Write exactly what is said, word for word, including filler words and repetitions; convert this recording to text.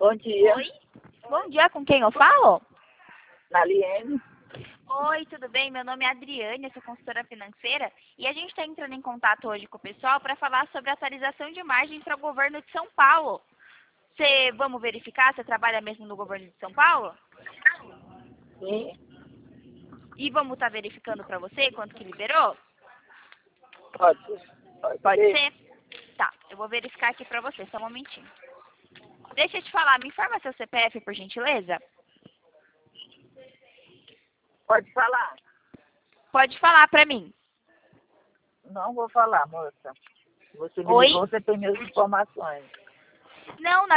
Bom dia. Oi? Bom dia, com quem eu falo? Naliene. Oi, tudo bem? Meu nome é Adriane, eu sou consultora financeira e a gente está entrando em contato hoje com o pessoal para falar sobre a atualização de margens para o governo de São Paulo. Você, vamos verificar, você trabalha mesmo no governo de São Paulo? Sim. E vamos estar verificando para você quanto que liberou? Pode ser. Pode, Pode ser. ser? Tá, eu vou verificar aqui para você, só um momentinho. Deixa eu te falar, me informa seu C P F, por gentileza? Pode falar. Pode falar para mim. Não vou falar, moça. Você me Oi? ligou, você tem minhas informações. Não,